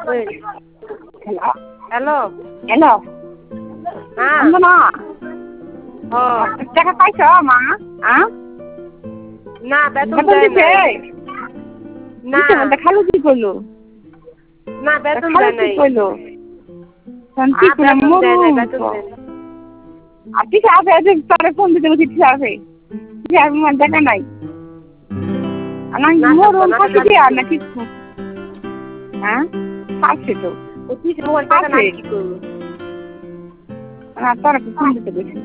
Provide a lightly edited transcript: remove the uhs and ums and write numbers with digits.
hello hello হ্যাঁ অঞ্জনা ও টাকা পাইছ মা না বেতন বেতন দেয় দিছে নাই না দিছে না খালু কি করলো না বেতন খালু দেয় কি নাই করলো কি করে বেতন দেয় নাই মরুম বেতন দেয় নাই আর ঠিক আছে আছে তোরে ফোন দিতে বলছি ঠিক আছে ঠিক আছে আমার দেখা নাই আমি না থাকবো মরুম না ফাঁসি কাজ দিয়ে আর করবো না কিছু ফাঁসি তো ও তুই মোবাইল টাকা না আছে কি করবো তোরা ফোন দিতে বলছি